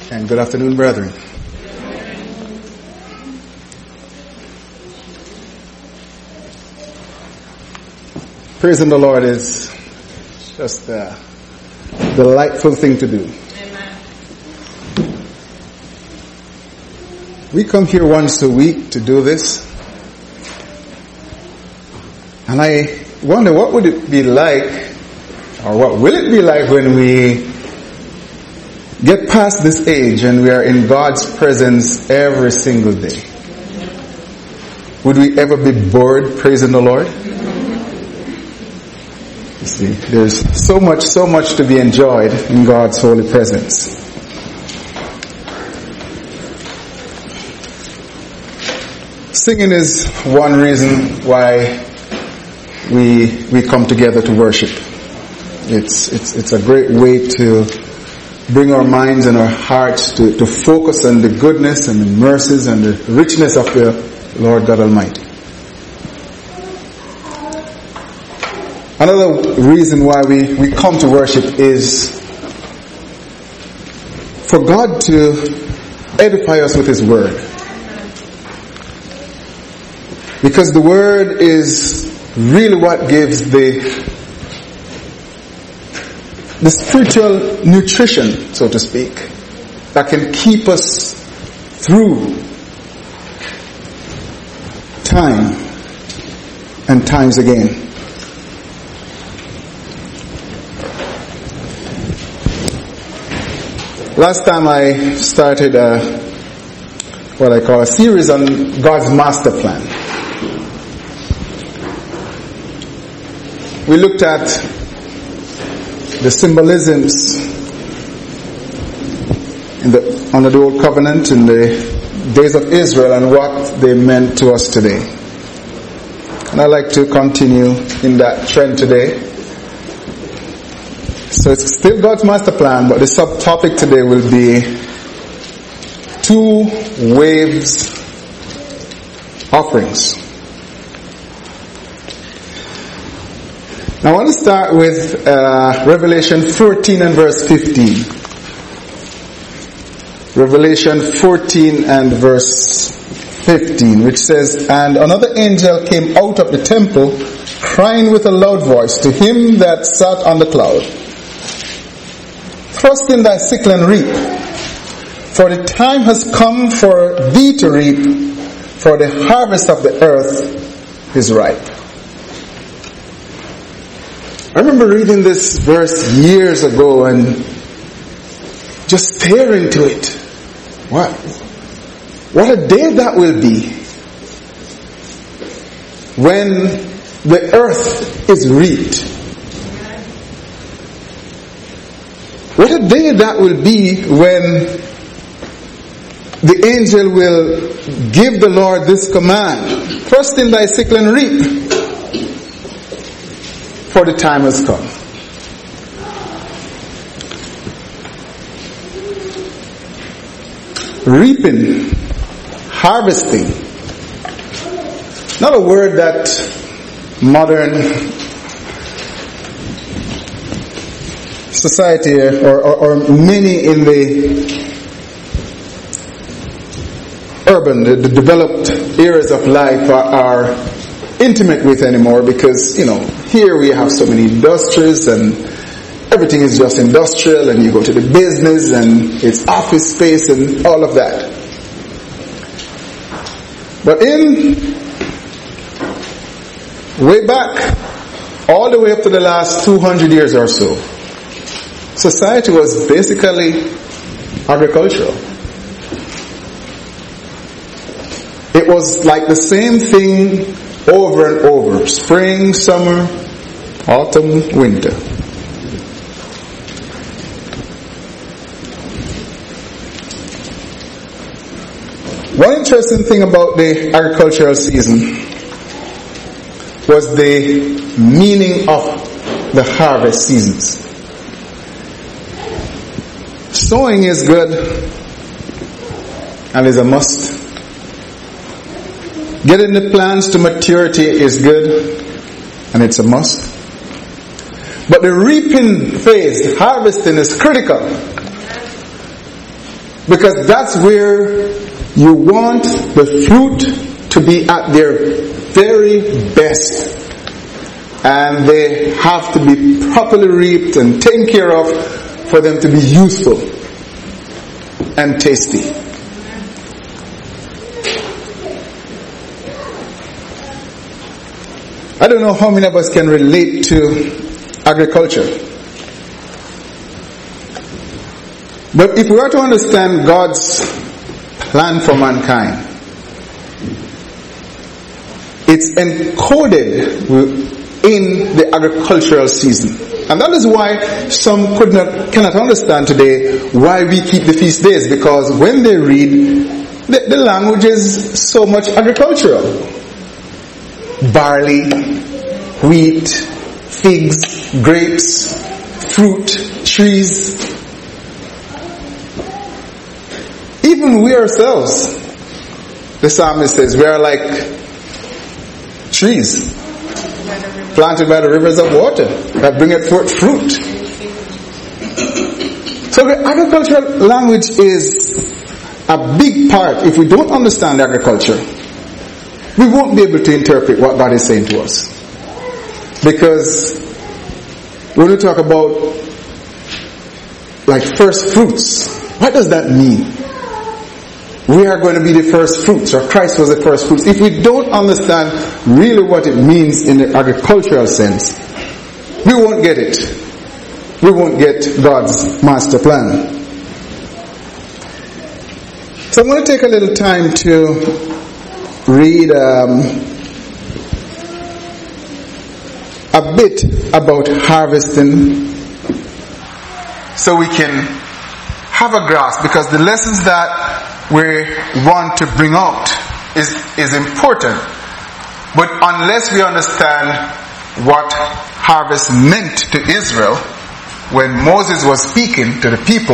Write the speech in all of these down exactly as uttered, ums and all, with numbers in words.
And good afternoon, brethren. Praising the Lord is just a delightful thing to do. Amen. We come here once a week to do this. And I wonder what would it be like, or what will it be like when we get past this age and we are in God's presence every single day. Would we ever be bored praising the Lord? You see, there's so much, so much to be enjoyed in God's holy presence. Singing is one reason why we we come together to worship. It's it's it's a great way to bring our minds and our hearts to, to focus on the goodness and the mercies and the richness of the Lord God Almighty. Another reason why we, we come to worship is for God to edify us with His Word. Because the Word is really what gives the the spiritual nutrition, so to speak, that can keep us through time and times again. Last time I started a, what I call a series on God's master plan. We looked at the symbolisms in the, under the Old Covenant in the days of Israel and what they meant to us today. And I'd like to continue in that trend today. So it's still God's master plan, but the subtopic today will be two waves offerings. Now I want to start with uh, Revelation fourteen and verse fifteen. Revelation fourteen and verse fifteen, which says, "And another angel came out of the temple, crying with a loud voice to him that sat on the cloud, Thrust in thy sickle and reap, for the time has come for thee to reap, for the harvest of the earth is ripe." I remember reading this verse years ago and just staring to it. What? What a day that will be when the earth is reaped. What a day that will be when the angel will give the Lord this command: "Thrust in thy sickle and reap, for the time has come." Reaping, harvesting, not a word that modern society or, or, or many in the urban, the, the developed areas of life are, are intimate with anymore, because, you know, here we have so many industries and everything is just industrial, and you go to the business and it's office space and all of that. But in way back, all the way up to the last two hundred years or so, society was basically agricultural. It was like the same thing over and over. Spring, summer, autumn, winter. One interesting thing about the agricultural season was the meaning of the harvest seasons. Sowing is good and is a must. Getting the plants to maturity is good and it's a must. But the reaping phase, harvesting, is critical. Because that's where you want the fruit to be at their very best. And they have to be properly reaped and taken care of for them to be useful and tasty. I don't know how many of us can relate to agriculture. But if we are to understand God's plan for mankind, it's encoded in the agricultural season. And that is why some could not, cannot understand today why we keep the feast days, because when they read, the, the language is so much agricultural. Barley, wheat, figs, grapes, fruit, trees. Even we ourselves, the psalmist says, we are like trees planted by the rivers of water that bringeth forth fruit. So the agricultural language is a big part. If we don't understand agriculture, we won't be able to interpret what God is saying to us. Because when we talk about like first fruits, what does that mean? We are going to be the first fruits, or Christ was the first fruits. If we don't understand really what it means in the agricultural sense, we won't get it. We won't get God's master plan. So I'm going to take a little time to read um, a bit about harvesting so we can have a grasp, because the lessons that we want to bring out is, is important. But unless we understand what harvest meant to Israel when Moses was speaking to the people,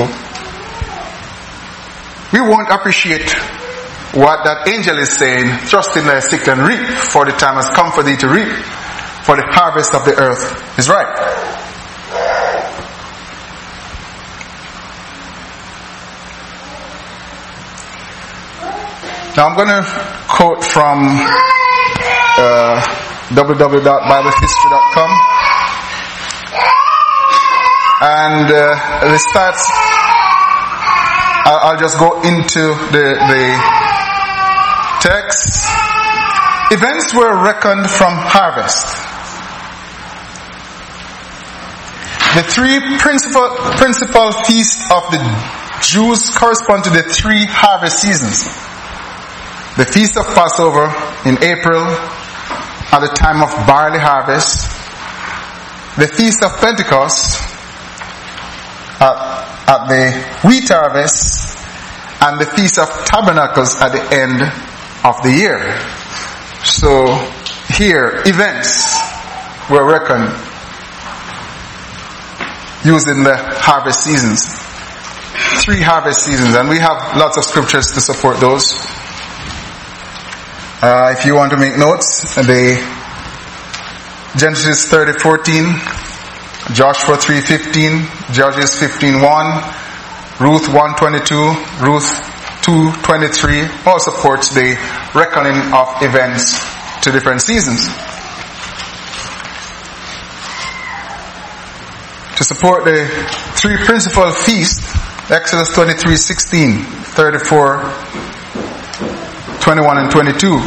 we won't appreciate what that angel is saying, trust in thy sick and reap, for the time has come for thee to reap, for the harvest of the earth is ripe. Now I'm going to quote from uh, w w w dot bible history dot com, and uh, it starts. I'll just go into the, the text. Events were reckoned from harvest. The three principal principal feasts of the Jews correspond to the three harvest seasons. The Feast of Passover in April at the time of barley harvest. The Feast of Pentecost at, at the wheat harvest. And the Feast of Tabernacles at the end of the year. So here, events were reckoned using the harvest seasons. Three harvest seasons, and we have lots of scriptures to support those. Uh, if you want to make notes, the Genesis thirty fourteen, Joshua three fifteen, Judges fifteen one, Ruth one twenty-two, Ruth two twenty-three all supports the reckoning of events to different seasons. To support the three principal feasts, Exodus twenty-three sixteen, thirty-four, twenty-one and twenty-two.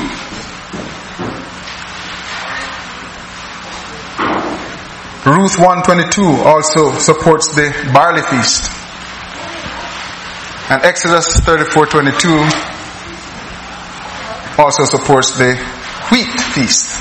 Ruth one twenty-two also supports the barley feast. And Exodus thirty-four twenty-two also supports the wheat feast.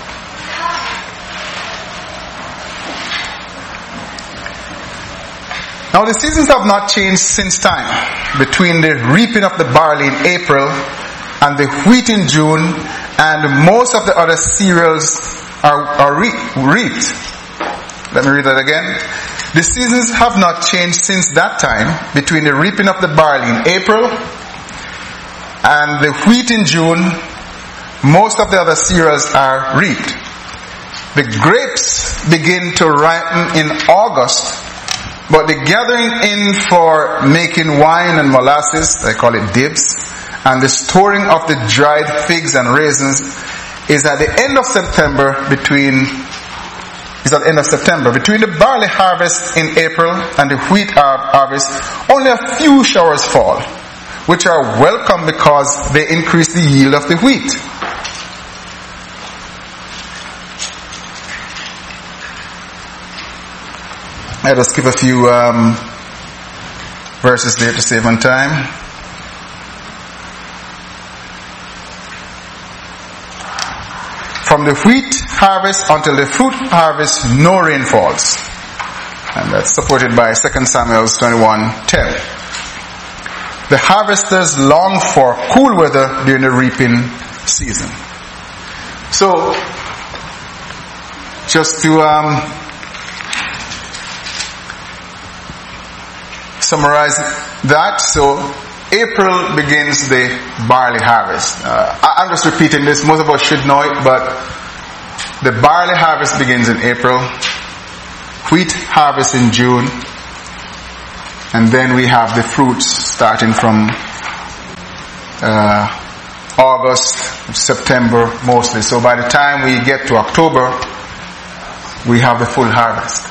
Now the seasons have not changed since time. Between the reaping of the barley in April and the wheat in June, and most of the other cereals are, are re- reaped. Let me read that again. The seasons have not changed since that time, between the reaping of the barley in April and the wheat in June. Most of the other cereals are reaped. The grapes begin to ripen in August But the gathering in for making wine and molasses, they call it dibs, and the storing of the dried figs and raisins is at the end of September between is at the end of September. Between the barley harvest in April and the wheat harvest, only a few showers fall, which are welcome because they increase the yield of the wheat. Let us skip a few um, verses there to save on time. From the wheat harvest until the fruit harvest, no rain falls. And that's supported by Second Samuel twenty-one ten. The harvesters long for cool weather during the reaping season. So, just to um, summarize that, so April begins the barley harvest. Uh, I'm just repeating this, most of us should know it, but the barley harvest begins in April, wheat harvest in June, and then we have the fruits starting from uh, August, September mostly. So by the time we get to October, we have the full harvest.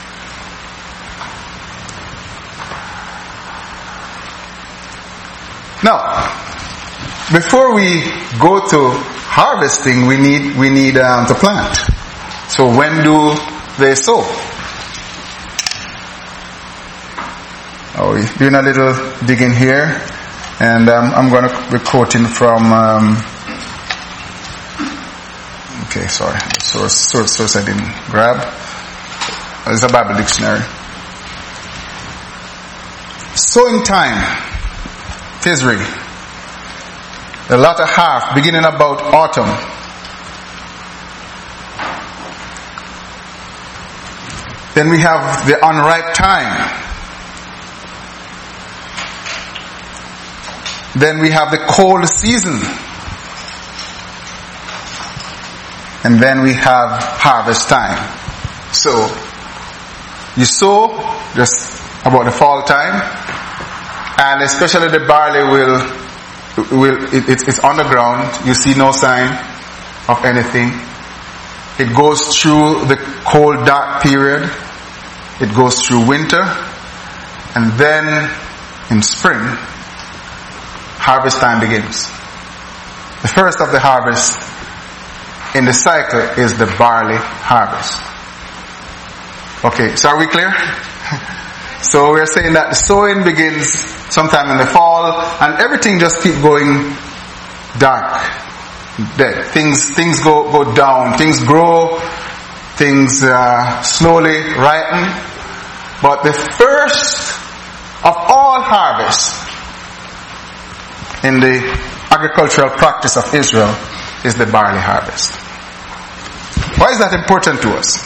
Now, before we go to harvesting, we need we need um, to plant. So when do they sow? Oh, we're doing a little digging here, and um, I'm going to be quoting from. Um, okay, sorry, the source, source source I didn't grab. It's a Bible dictionary. Sowing time. Tisri, the latter half, beginning about autumn. Then we have the unripe time. Then we have the cold season. And then we have harvest time. So, you sow just about the fall time. And especially the barley will, will it, it, it's on the ground. You see no sign of anything. It goes through the cold, dark period. It goes through winter. And then in spring, harvest time begins. The first of the harvest in the cycle is the barley harvest. Okay, so are we clear? So we're saying that the sowing begins sometime in the fall, and everything just keep going dark. Dead. Things things go, go down. Things grow. Things uh, slowly ripen. But the first of all harvests in the agricultural practice of Israel is the barley harvest. Why is that important to us?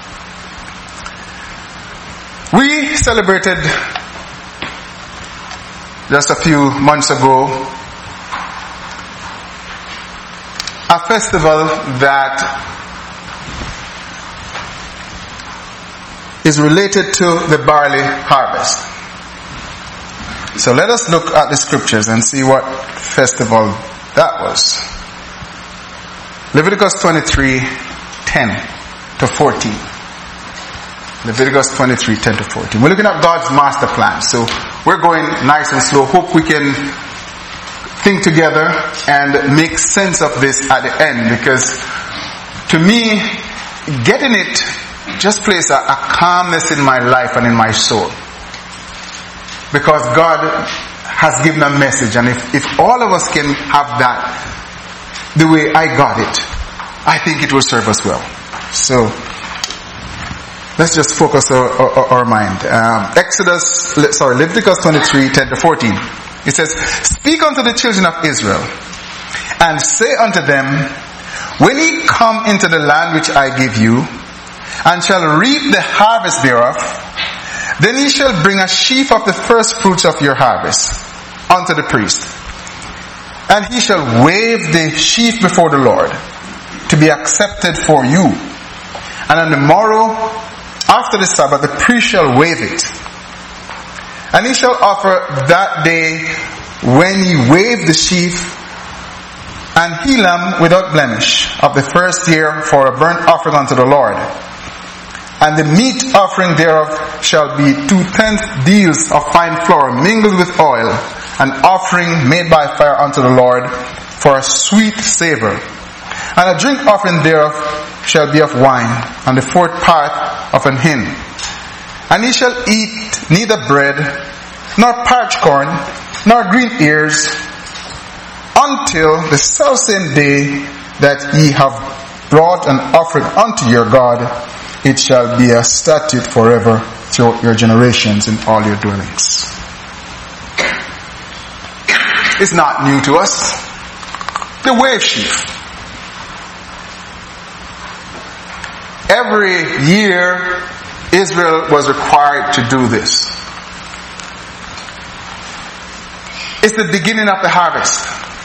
We celebrated just a few months ago a festival that is related to the barley harvest. So let us look at the scriptures and see what festival that was. Leviticus twenty-three, ten to fourteen. Leviticus twenty-three, ten to fourteen. We're looking at God's master plan. So we're going nice and slow. Hope we can think together and make sense of this at the end, because to me, getting it just places a, a calmness in my life and in my soul. Because God has given a message, and if, if all of us can have that the way I got it, I think it will serve us well. So let's just focus our, our, our mind. Um, Exodus, sorry, Leviticus twenty-three, ten to fourteen. It says, "Speak unto the children of Israel, and say unto them, when ye come into the land which I give you, and shall reap the harvest thereof, then ye shall bring a sheaf of the first fruits of your harvest unto the priest. And he shall wave the sheaf before the Lord, to be accepted for you. And on the morrow, after the Sabbath, the priest shall wave it. And he shall offer that day when ye wave the sheaf, and he lamb without blemish of the first year for a burnt offering unto the Lord. And the meat offering thereof shall be two tenth deals of fine flour mingled with oil, an offering made by fire unto the Lord for a sweet savour. And a drink offering thereof shall be of wine, and the fourth part of an hin. And he shall eat neither bread, nor parched corn, nor green ears, until the selfsame day that ye have brought an offering unto your God. It shall be a statute forever throughout your generations in all your dwellings. It's not new to us. The wave sheaf. Every year, Israel was required to do this. It's the beginning of the harvest.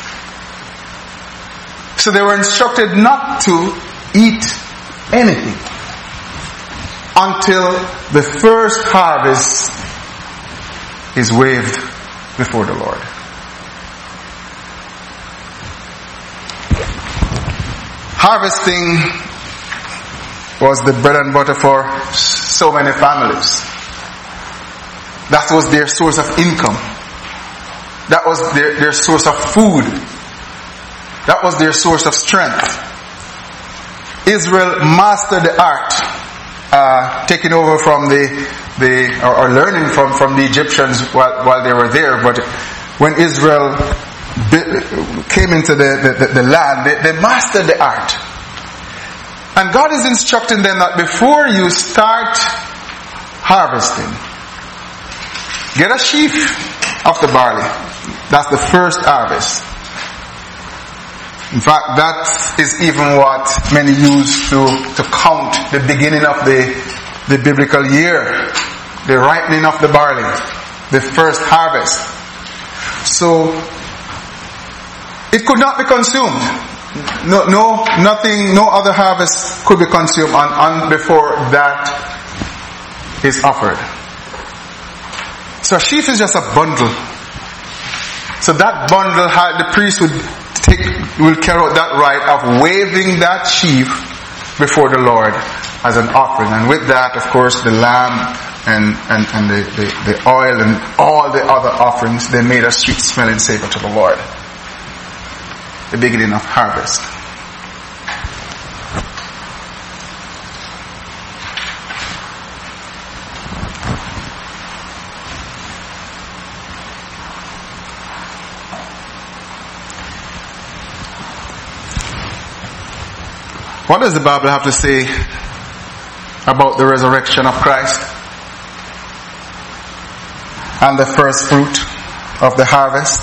So they were instructed not to eat anything until the first harvest is waved before the Lord. Harvesting was the bread and butter for so many families. That was their source of income. That was their, their source of food. That was their source of strength. Israel mastered the art, uh, taking over from the, the or, or learning from, from the Egyptians while, while they were there. But when Israel came into the, the, the land, they, they mastered the art. And God is instructing them that before you start harvesting, get a sheaf of the barley. That's the first harvest. In fact, that is even what many use to, to count the beginning of the, the biblical year. The ripening of the barley. The first harvest. So, it could not be consumed. No, no, nothing, no other harvest could be consumed on, on before that is offered. So a sheaf is just a bundle. So that bundle, the priest would take, will carry out that rite of waving that sheaf before the Lord as an offering. And with that, of course, the lamb and, and, and the, the, the oil and all the other offerings, they made a sweet smelling savor to the Lord. The beginning of harvest. What does the Bible have to say about the resurrection of Christ and the first fruit of the harvest?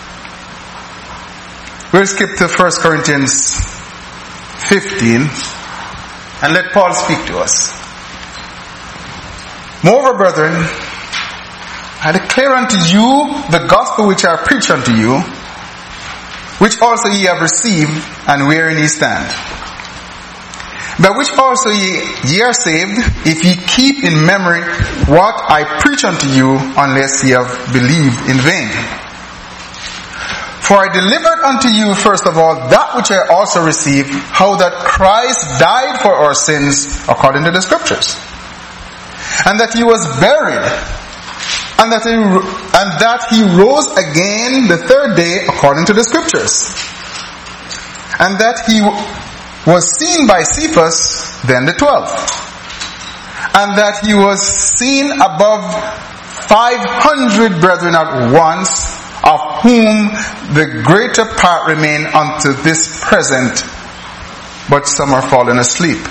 We'll skip to First Corinthians fifteen and let Paul speak to us. Moreover, brethren, I declare unto you the gospel which I preach unto you, which also ye have received, and wherein ye stand, by which also ye, ye are saved, if ye keep in memory what I preach unto you, unless ye have believed in vain. For I delivered unto you first of all that which I also received, how that Christ died for our sins according to the Scriptures, and that he was buried, and that he, and that he rose again the third day according to the Scriptures, and that he was seen by Cephas, then the twelve, and that he was seen above five hundred brethren at once, of whom the greater part remain unto this present, but some are fallen asleep.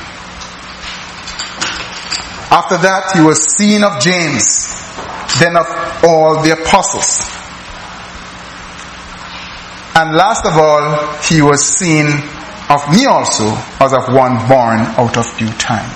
After that he was seen of James, then of all the apostles. And last of all, he was seen of me also, as of one born out of due time.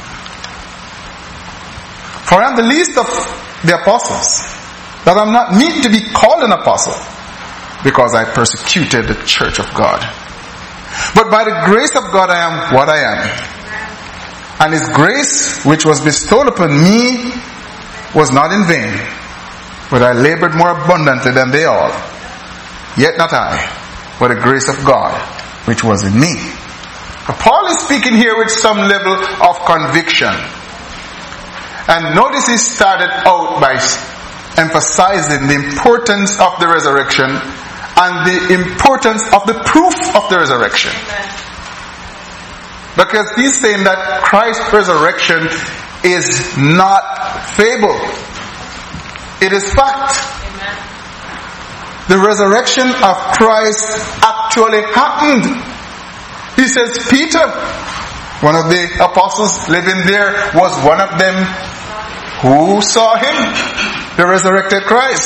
For I am the least of the apostles, that I am not meet to be called an apostle, because I persecuted the church of God. But by the grace of God I am what I am. And his grace which was bestowed upon me was not in vain. but I labored more abundantly than they all. Yet not I, but the grace of God, which was in me. Now, Paul is speaking here with some level of conviction. And notice he started out by emphasizing the importance of the resurrection and the importance of the proof of the resurrection. Because he's saying that Christ's resurrection is not fable. It is fact. The resurrection of Christ actually happened. He says Peter, one of the apostles living there, was one of them who saw him, the resurrected Christ.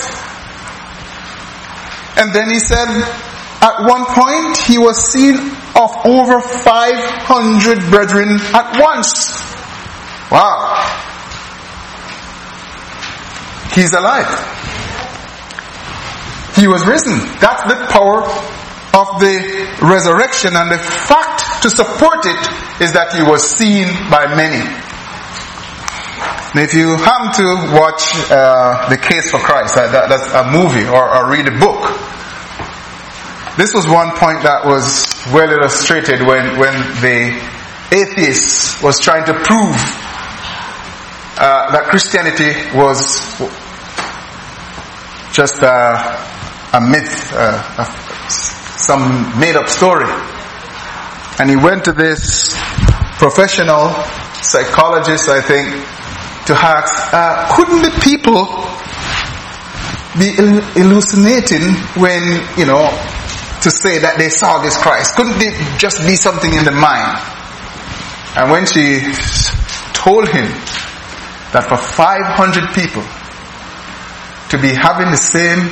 And then he said, at one point he was seen of over five hundred brethren at once. Wow. He's alive. He was risen. That's the power of the resurrection, and the fact to support it is that he was seen by many. Now, if you happen to watch uh, The Case for Christ, uh, that, that's a movie, or, or read a book, this was one point that was well illustrated when, when the atheist was trying to prove uh, that Christianity was just a, a myth, uh, a, some made-up story. And he went to this professional psychologist, I think, to ask, uh, couldn't the people be hallucinating when, you know, to say that they saw this Christ? Couldn't it just be something in the mind? And when she told him that for five hundred people to be having the same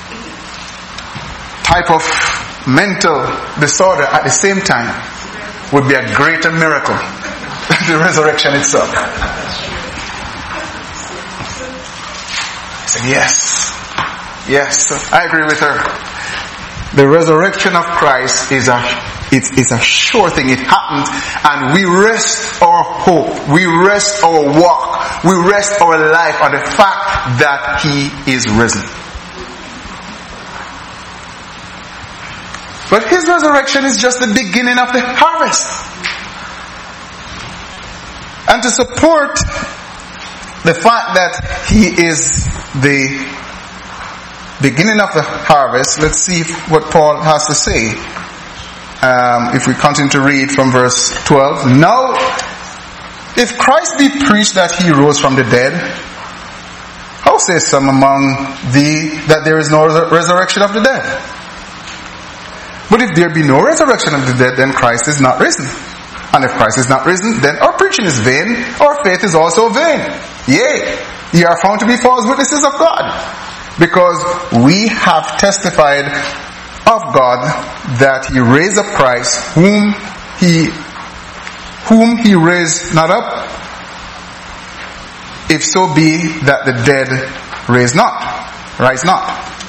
type of mental disorder at the same time would be a greater miracle than the resurrection itself. I said, yes, yes, I agree with her. The resurrection of Christ is a it is a sure thing. It happened, and we rest our hope, we rest our walk, we rest our life on the fact that He is risen. But His resurrection is just the beginning of the harvest. And to support the fact that He is the beginning of the harvest, let's see what Paul has to say. Um, if we continue to read from verse twelve. Now, if Christ be preached that He rose from the dead, how say some among thee that there is no resurrection of the dead? But if there be no resurrection of the dead, then Christ is not risen. And if Christ is not risen, then our preaching is vain, our faith is also vain. Yea, ye are found to be false witnesses of God, because we have testified of God that He raised up Christ, whom He whom He raised not up, if so be that the dead raise not, rise not.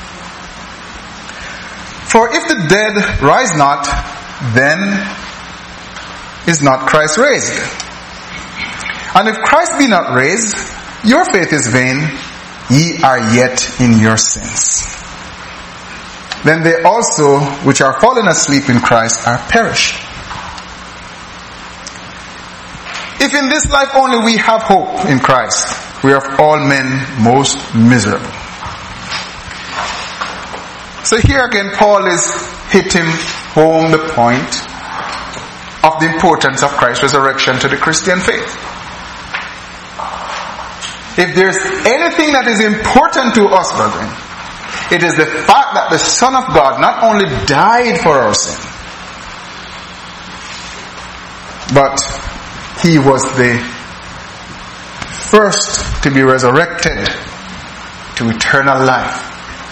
For if the dead rise not, then is not Christ raised. And if Christ be not raised, your faith is vain, ye are yet in your sins. Then they also which are fallen asleep in Christ are perished. If in this life only we have hope in Christ, we are of all men most miserable. So here again Paul is hitting home the point of the importance of Christ's resurrection to the Christian faith. If there's anything that is important to us, brethren, it is the fact that the Son of God not only died for our sin, but He was the first to be resurrected to eternal life.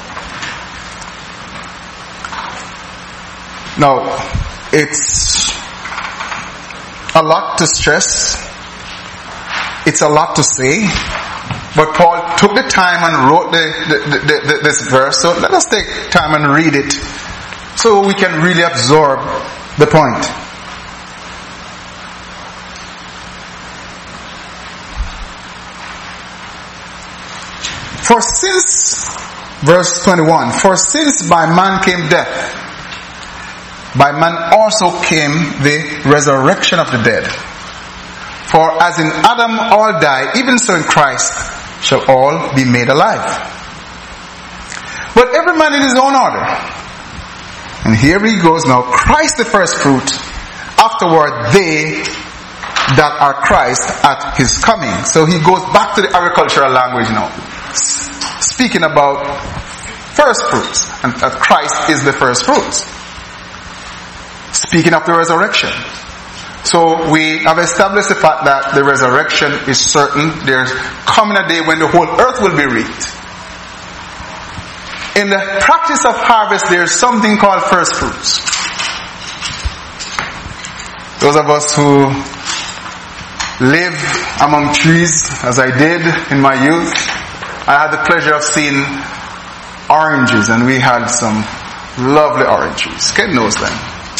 Now, it's a lot to stress. It's a lot to say. But Paul took the time and wrote the, the, the, the, this verse. So let us take time and read it so we can really absorb the point. For since, verse twenty-one, for since by man came death, by man also came the resurrection of the dead. For as in Adam all die, even so in Christ shall all be made alive. But every man in his own order. And here he goes now, Christ the first fruit, afterward they that are Christ at his coming. So he goes back to the agricultural language now, speaking about first fruits, and that Christ is the first fruits. Speaking of the resurrection. So we have established the fact that the resurrection is certain. There's coming a day when the whole earth will be reaped. In the practice of harvest, there's something called first fruits. Those of us who live among trees, as I did in my youth, I had the pleasure of seeing oranges, and we had some lovely orange trees. Ken knows them.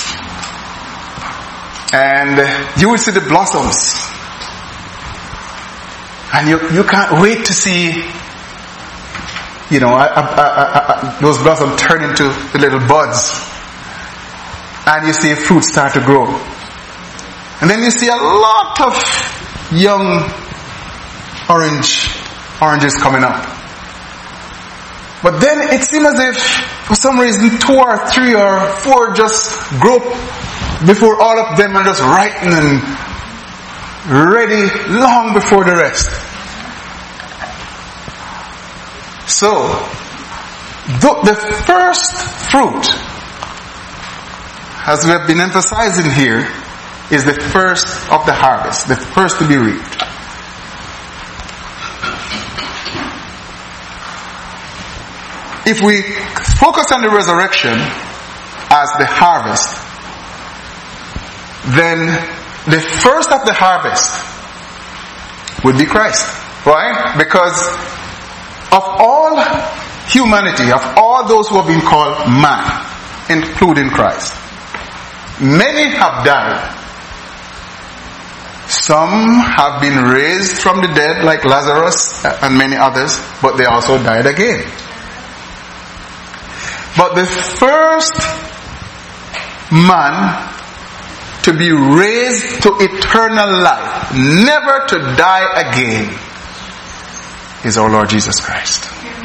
And you will see the blossoms. And you, you can't wait to see, you know, I, I, I, I, those blossoms turn into the little buds. And you see fruit start to grow. And then you see a lot of young orange, oranges coming up. But then it seems as if, for some reason, two or three or four just grow before all of them are just ripened and ready long before the rest. So, the first fruit, as we have been emphasizing here, is the first of the harvest, the first to be reaped. If we focus on the resurrection as the harvest, then the first of the harvest would be Christ. Why? Because of all humanity, of all those who have been called man, including Christ, many have died. Some have been raised from the dead like Lazarus and many others, but they also died again. But the first man to be raised to eternal life, never to die again, is our Lord Jesus Christ.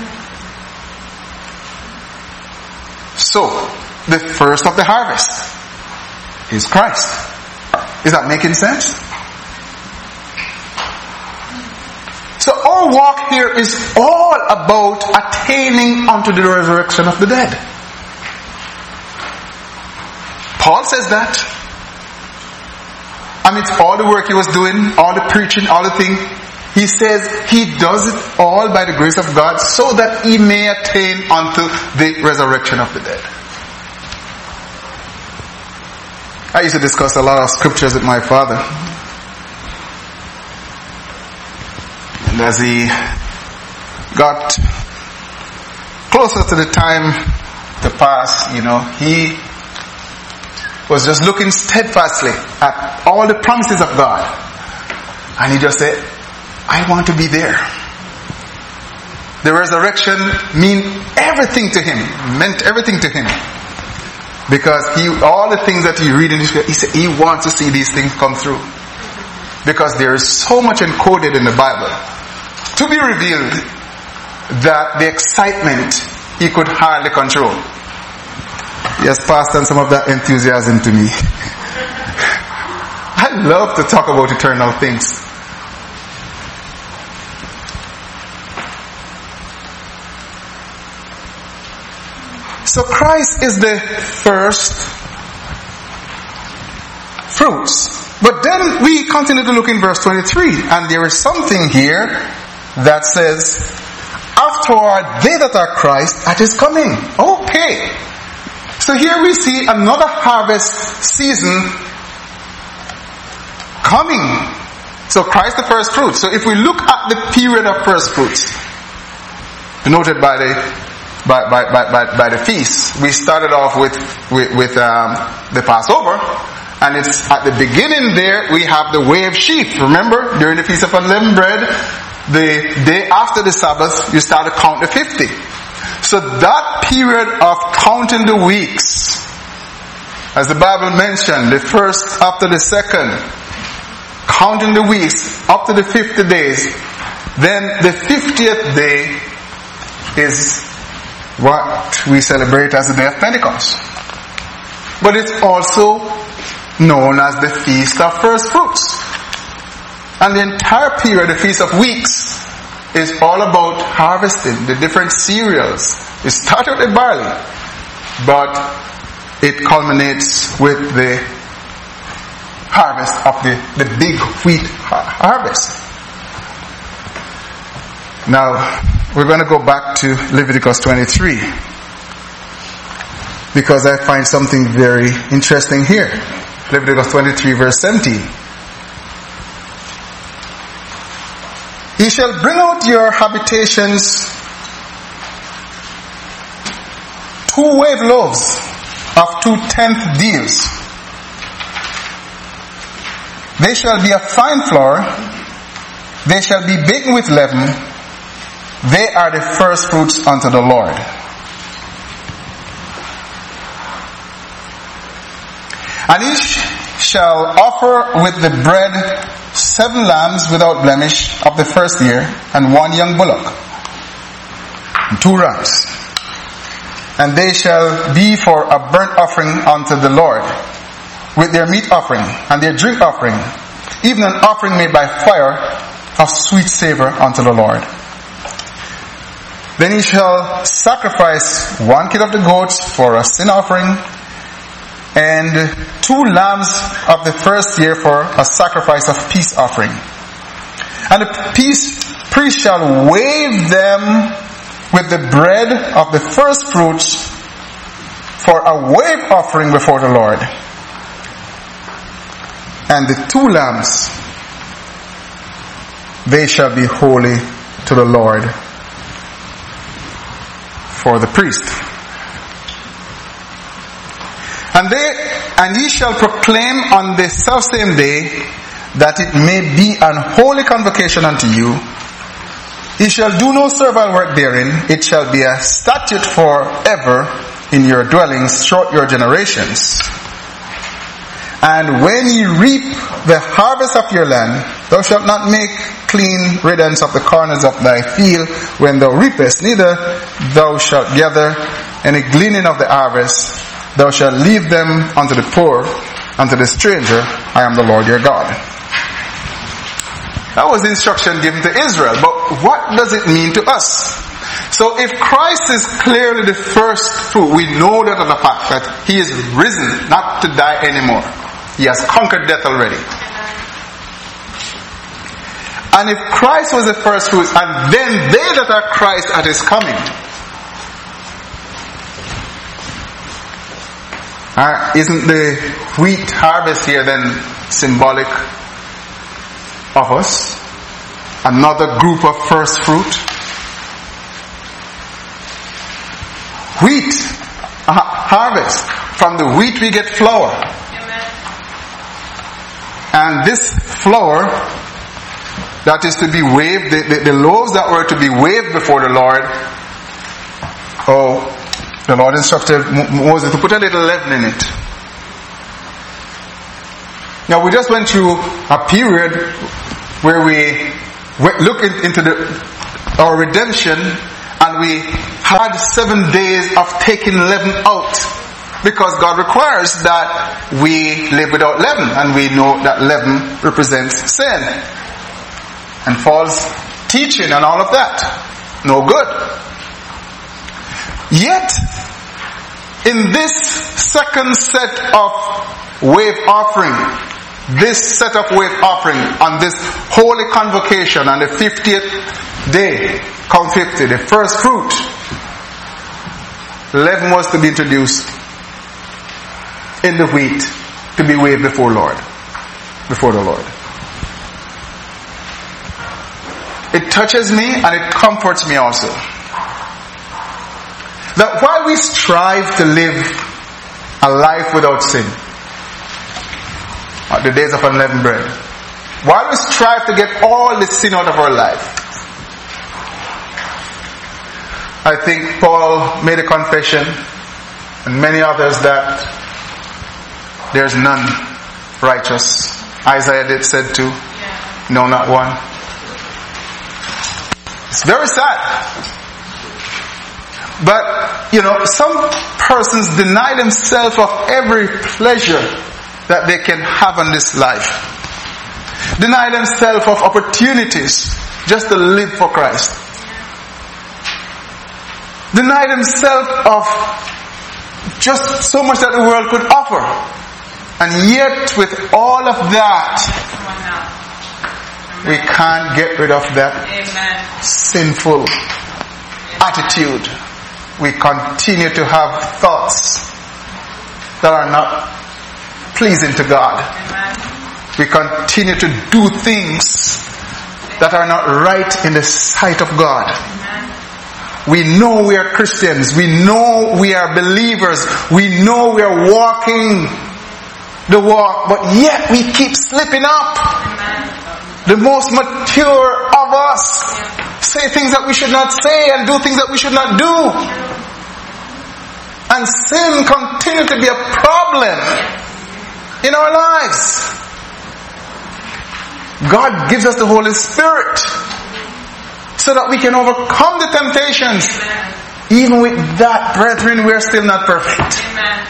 So, the first of the harvest is Christ. Is that making sense? So our walk here is all about attaining unto the resurrection of the dead. Paul says that. Amidst all the work he was doing, all the preaching, all the thing, he says he does it all by the grace of God so that he may attain unto the resurrection of the dead. I used to discuss a lot of scriptures with my father. And as he got closer to the time to pass, you know, he was just looking steadfastly at all the promises of God. And he just said, I want to be there. The resurrection meant everything to him, meant everything to him. Because he, all the things that he read in Scripture, he said he wants to see these things come through. Because there is so much encoded in the Bible to be revealed that the excitement he could hardly control. He has passed on some of that enthusiasm to me. I love to talk about eternal things. So Christ is the first fruits. But then we continue to look in verse twenty-three, and there is something here that says, afterward they that are Christ at his coming. Okay. So here we see another harvest season coming. So Christ the first fruits. So if we look at the period of first fruits, noted by the by by by by, by the feast, we started off with with, with um, the Passover. And it's at the beginning there, we have the way of sheep. Remember, during the Feast of Unleavened Bread, the day after the Sabbath, you start to count the fifty. So that period of counting the weeks, as the Bible mentioned, the first after the second, counting the weeks up to the fifty days, then the fiftieth day is what we celebrate as the day of Pentecost. But it's also known as the Feast of First Fruits. And the entire period, the Feast of Weeks, is all about harvesting the different cereals. It started with barley, but it culminates with the harvest of the, the big wheat harvest. Now, we're going to go back to Leviticus twenty-three, because I find something very interesting here. Leviticus twenty-three verse seventeen. Ye shall bring out your habitations two wave loaves of two tenth deals. They shall be of fine flour. They shall be baked with leaven. They are the first fruits unto the Lord. And he shall offer with the bread seven lambs without blemish of the first year, and one young bullock, and two rams. And they shall be for a burnt offering unto the Lord, with their meat offering and their drink offering, even an offering made by fire of sweet savor unto the Lord. Then he shall sacrifice one kid of the goats for a sin offering, and two lambs of the first year for a sacrifice of peace offering. And the peace priest shall wave them with the bread of the first fruits for a wave offering before the Lord. And the two lambs, they shall be holy to the Lord for the priest. And they, and ye shall proclaim on the selfsame day that it may be an holy convocation unto you. Ye shall do no servile work therein. It shall be a statute forever in your dwellings throughout your generations. And when ye reap the harvest of your land, thou shalt not make clean riddance of the corners of thy field when thou reapest, neither thou shalt gather any gleaning of the harvest. Thou shalt leave them unto the poor, unto the stranger. I am the Lord your God. That was the instruction given to Israel. But what does it mean to us? So if Christ is clearly the first fruit, we know that of the fact that he is risen, not to die anymore. He has conquered death already. And if Christ was the first fruit, and then they that are Christ at his coming, Uh, isn't the wheat harvest here then symbolic of us? Another group of first fruit? Wheat uh, harvest. From the wheat we get flour. Amen. And this flour that is to be waved, the, the, the loaves that were to be waved before the Lord, oh, the Lord instructed Moses to put a little leaven in it. Now we just went through a period where we looked into the, our redemption, and we had seven days of taking leaven out, because God requires that we live without leaven, and we know that leaven represents sin and false teaching and all of that. No good. Yet, in this second set of wave offering, this set of wave offering on this holy convocation on the fiftieth day, count fifty, the first fruit, leaven was to be introduced in the wheat to be waved before Lord, before the Lord. It touches me and it comforts me also. That while we strive to live a life without sin, the days of unleavened bread, while we strive to get all the sin out of our life, I think Paul made a confession, and many others, that there's none righteous. Isaiah did said too. No, not one. It's very sad. But, you know, some persons deny themselves of every pleasure that they can have in this life. Deny themselves of opportunities just to live for Christ. Deny themselves of just so much that the world could offer. And yet, with all of that, we can't get rid of that Amen. Sinful attitude. We continue to have thoughts that are not pleasing to God. Amen. We continue to do things that are not right in the sight of God. Amen. We know we are Christians. We know we are believers. We know we are walking the walk, but yet we keep slipping up. Amen. The most mature of us say things that we should not say and do things that we should not do. And sin continues to be a problem in our lives. God gives us the Holy Spirit so that we can overcome the temptations. Even with that, brethren, we are still not perfect. Amen.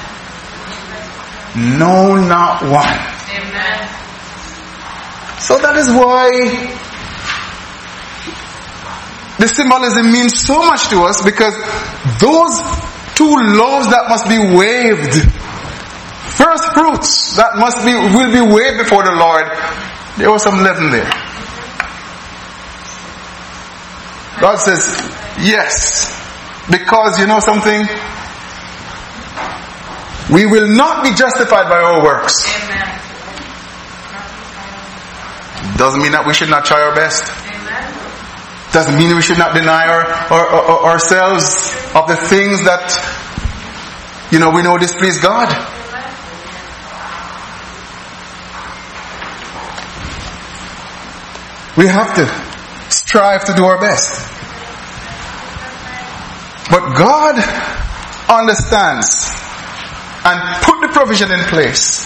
No, not one. Amen. So that is why the symbolism means so much to us, because those two loaves that must be waved, first fruits that must be will be waved before the Lord, there was some leaven there. God says, yes, because you know something? We will not be justified by our works. Amen. Doesn't mean that we should not try our best. Amen. Doesn't mean we should not deny our, our, our, ourselves of the things that, you know, we know displease God. We have to strive to do our best. But God understands and put the provision in place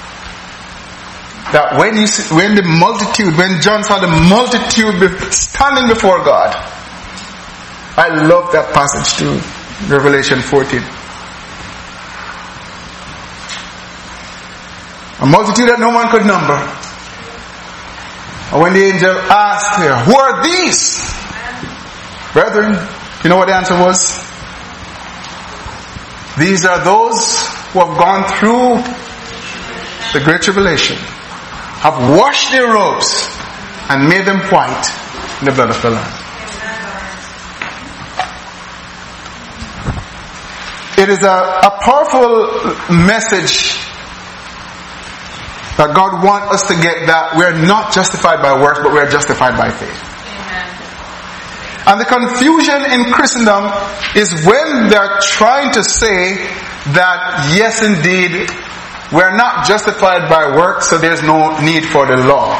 that when you see, when the multitude, when John saw the multitude standing before God, I love that passage too, Revelation fourteen. A multitude that no one could number. And when the angel asked her, who are these? Brethren, you know what the answer was? These are those who have gone through the great tribulation, have washed their robes and made them white in the blood of the Lamb. It is a, a powerful message that God wants us to get, that we are not justified by works, but we are justified by faith. Amen. And the confusion in Christendom is when they're trying to say that, yes, indeed, we are not justified by works, so there's no need for the law.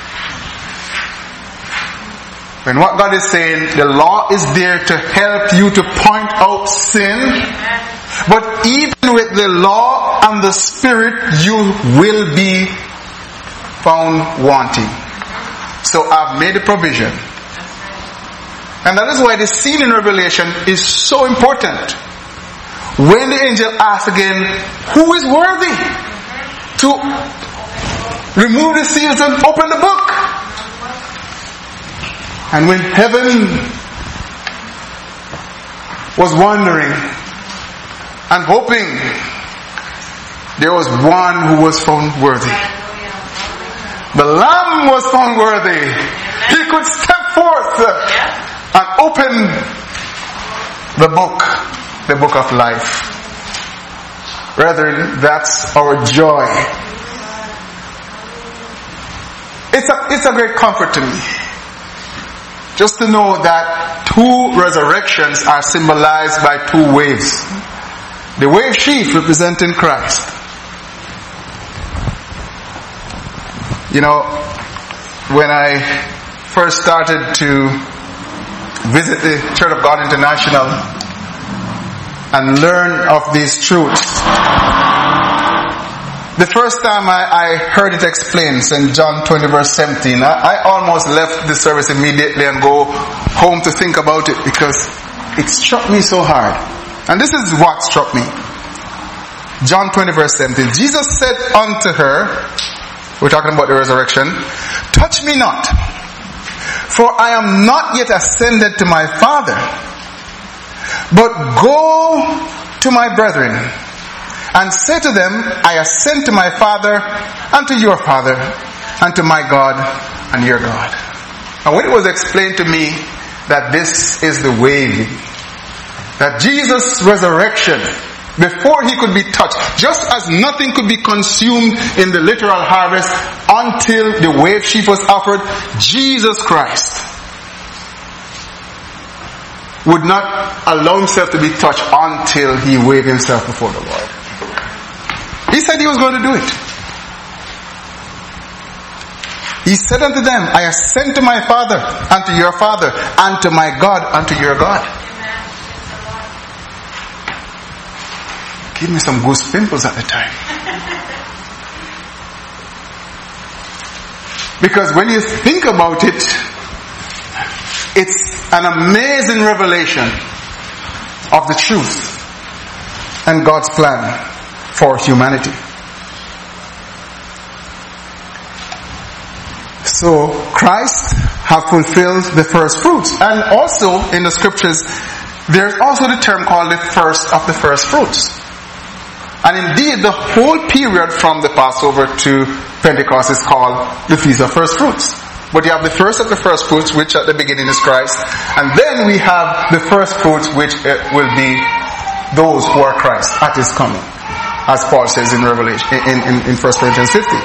When what God is saying, the law is there to help you to point out sin. Amen. But even with the law and the Spirit, you will be found wanting. So I've made a provision. And that is why the scene in Revelation is so important. When the angel asks again, who is worthy to remove the seals and open the book? And when heaven was wondering and hoping, there was one who was found worthy. The Lamb was found worthy. He could step forth and open the book, the book of life. Brethren, that's our joy. It's a, it's a great comfort to me, just to know that two resurrections are symbolized by two waves. The wave sheaf representing Christ. You know, when I first started to visit the Church of God International and learn of these truths. The first time I, I heard it explained, Saint John twenty verse seventeen, I, I almost left the service immediately and go home to think about it because it struck me so hard. And this is what struck me. John twenty verse seventeen. Jesus said unto her, we're talking about the resurrection, touch me not, for I am not yet ascended to my Father, but go to my brethren and say to them, I ascend to my Father and to your Father and to my God and your God. And when it was explained to me that this is the way, that Jesus' resurrection, before he could be touched, just as nothing could be consumed in the literal harvest until the wave sheaf was offered, Jesus Christ would not allow himself to be touched until he waved himself before the Lord. He said he was going to do it. He said unto them, I ascend to my Father, and to your Father, and to my God, and to your God. Give me some goose pimples at the time. Because when you think about it, it's an amazing revelation of the truth and God's plan for humanity. So Christ have fulfilled the first fruits. And also in the scriptures, there's also the term called the first of the first fruits. And indeed, the whole period from the Passover to Pentecost is called the Feast of First Fruits. But you have the first of the first fruits, which at the beginning is Christ. And then we have the first fruits, which will be those who are Christ at his coming, as Paul says in Revelation, in, in, in First Corinthians fifteen.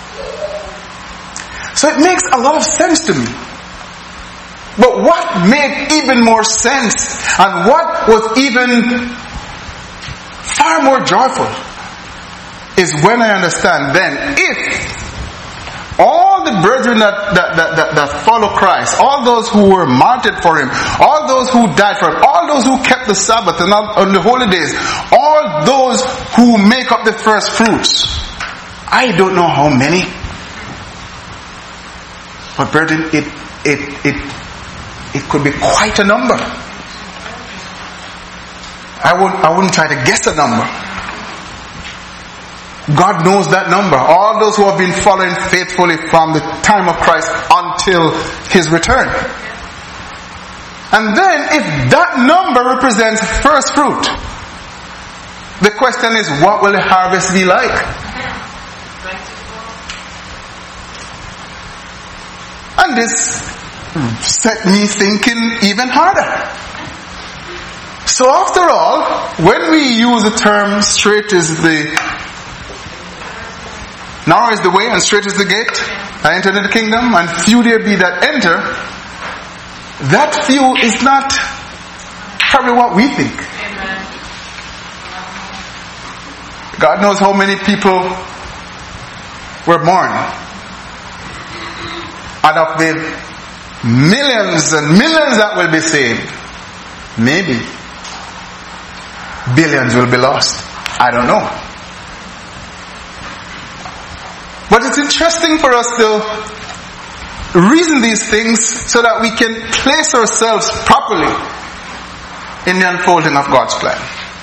So it makes a lot of sense to me. But what made even more sense, and what was even far more joyful, is when I understand then, if all the brethren that, that, that, that, that follow Christ, all those who were martyred for him, all those who died for him, all those who kept the Sabbath and on the holy days, all those who make up the first fruits, I don't know how many, but brethren, it it it it could be quite a number. I wouldn't I wouldn't try to guess a number. God knows that number. All those who have been following faithfully from the time of Christ until his return. And then, if that number represents first fruit, the question is, what will the harvest be like? And this set me thinking even harder. So after all, when we use the term straight is the narrow is the way and straight is the gate, I enter into the kingdom, and few there be that enter, that few is not probably what we think. Amen. God knows how many people were born. Out of the millions and millions that will be saved, maybe billions will be lost. I don't know. But it's interesting for us to reason these things so that we can place ourselves properly in the unfolding of God's plan.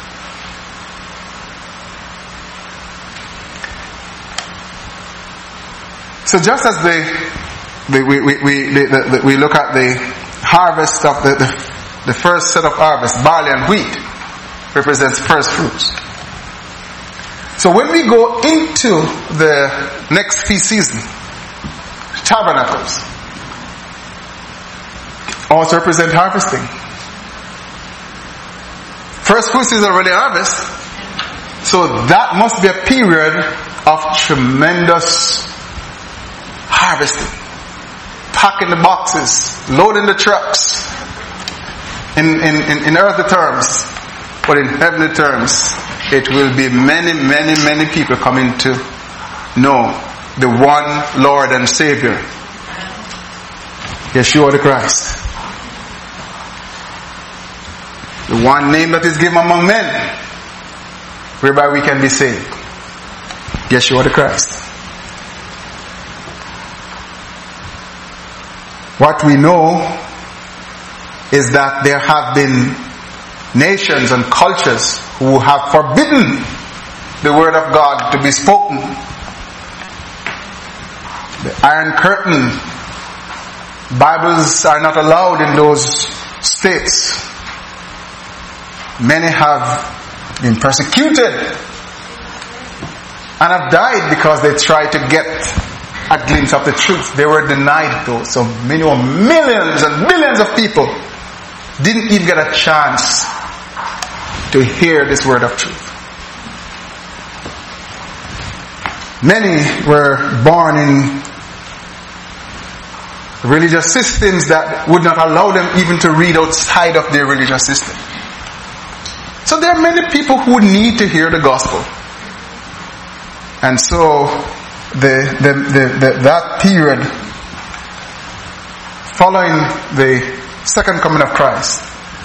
So just as the, the we we we, the, the, the, we look at the harvest of the, the the first set of harvest, barley and wheat represents first fruits. So when we go into the next feast season, tabernacles also represent harvesting. First fruits is already harvest, so that must be a period of tremendous harvesting. Packing the boxes, loading the trucks, in, in, in, in earthly terms, but in heavenly terms, it will be many, many, many people coming to know the one Lord and Savior, Yeshua the Christ. The one name that is given among men, whereby we can be saved. Yeshua the Christ. What we know is that there have been nations and cultures who have forbidden the word of God to be spoken. The Iron Curtain, Bibles are not allowed in those states. Many have been persecuted and have died because they tried to get a glimpse of the truth. They were denied though. So many or millions and billions of people didn't even get a chance to hear this word of truth. Many were born in religious systems that would not allow them even to read outside of their religious system. So there are many people who need to hear the gospel. And so the, the, the, the that period following the second coming of Christ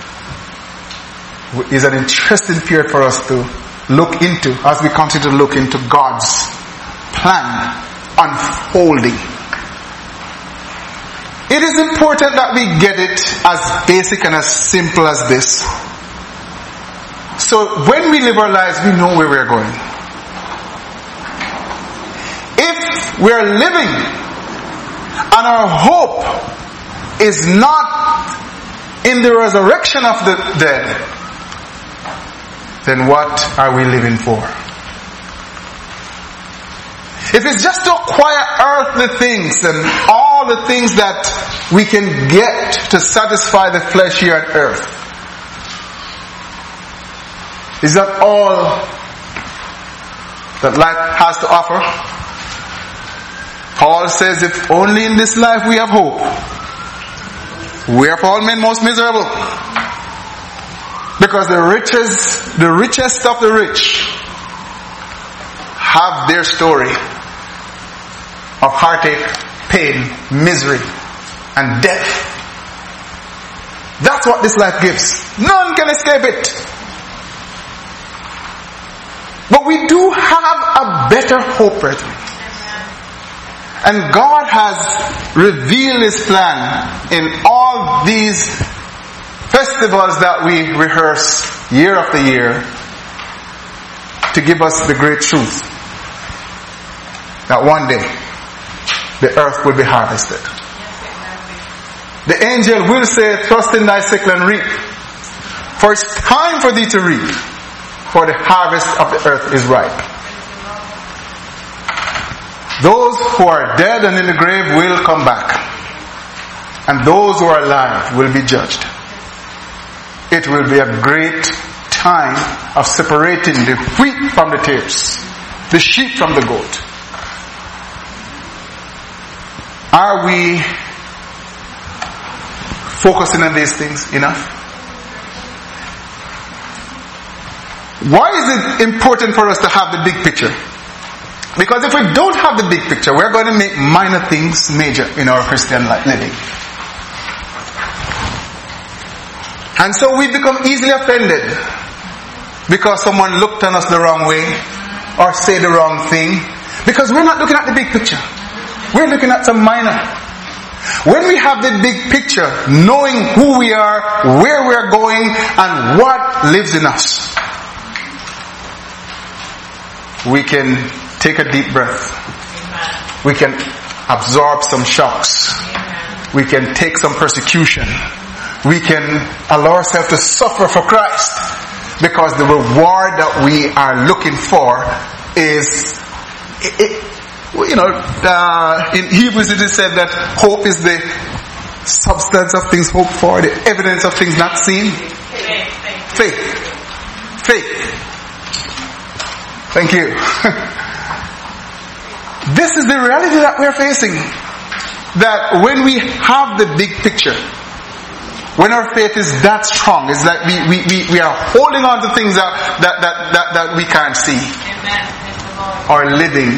is an interesting period for us to look into as we continue to look into God's plan unfolding. It is important that we get it as basic and as simple as this. So when we live our lives, we know where we are going. If we are living and our hope is not in the resurrection of the dead, then what are we living for? If it's just to acquire earthly things and all the things that we can get to satisfy the flesh here on earth, is that all that life has to offer? Paul says, if only in this life we have hope, we are for all men most miserable. Because the richest, the richest of the rich have their story of heartache, pain, misery, and death. That's what this life gives. None can escape it. But we do have a better hope, brethren. And God has revealed His plan in all these festivals that we rehearse year after year to give us the great truth that one day the earth will be harvested. The angel will say, trust in thy sickle and reap. For it's time for thee to reap, for the harvest of the earth is ripe. Those who are dead and in the grave will come back. And those who are alive will be judged. It will be a great time of separating the wheat from the tares, the sheep from the goat. Are we focusing on these things enough? Why is it important for us to have the big picture? Because if we don't have the big picture, we're going to make minor things major in our Christian life living. And so we become easily offended because someone looked on us the wrong way or said the wrong thing, because we're not looking at the big picture. We're looking at some minor. When we have the big picture, knowing who we are, where we're going, and what lives in us, we can take a deep breath. We can absorb some shocks. We can take some persecution. We can allow ourselves to suffer for Christ, because the reward that we are looking for is, it, it, you know, uh, in Hebrews it is said that hope is the substance of things hoped for, the evidence of things not seen. Faith. Faith. Thank you. This is the reality that we're facing. That when we have the big picture, when our faith is that strong, it's like we, we, we, we are holding on to things that, that, that, that, that we can't see. Amen. Our living,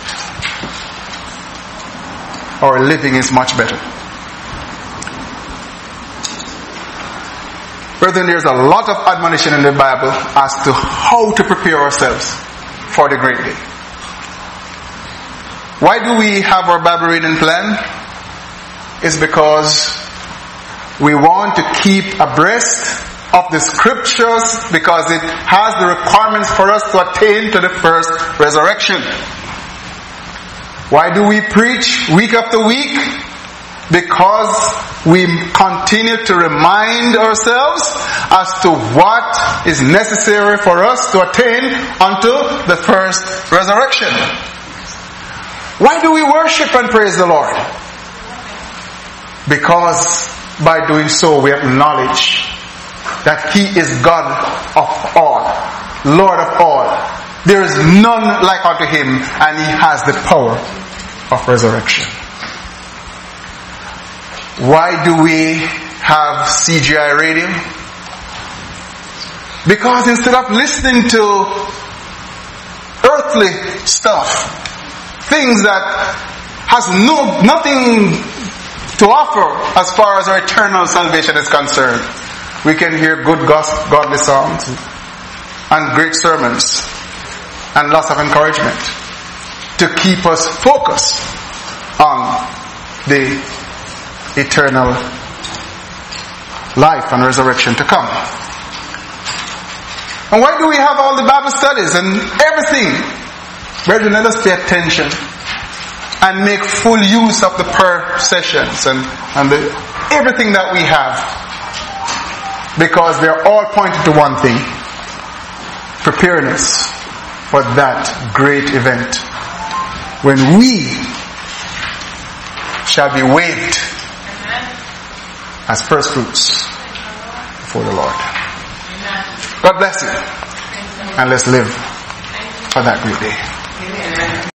our living is much better. Brethren, there's a lot of admonition in the Bible as to how to prepare ourselves for the great day. Why do we have our Bible reading plan? It's because we want to keep abreast of the scriptures, because it has the requirements for us to attain to the first resurrection. Why do we preach week after week? Because we continue to remind ourselves as to what is necessary for us to attain unto the first resurrection. Why do we worship and praise the Lord? Because by doing so we acknowledge that He is God of all, Lord of all. There is none like unto Him, and He has the power of resurrection. Why do we have C G I radio? Because instead of listening to earthly stuff, things that has no nothing to offer as far as our eternal salvation is concerned, we can hear good godly songs and great sermons and lots of encouragement to keep us focused on the eternal life and resurrection to come. And why do we have all the Bible studies and everything? Brethren, let us pay attention and make full use of the prayer sessions and, and the, everything that we have, because they're all pointing to one thing: preparing us for that great event when we shall be waved as first fruits before the Lord. God bless you, and let's live for that great day.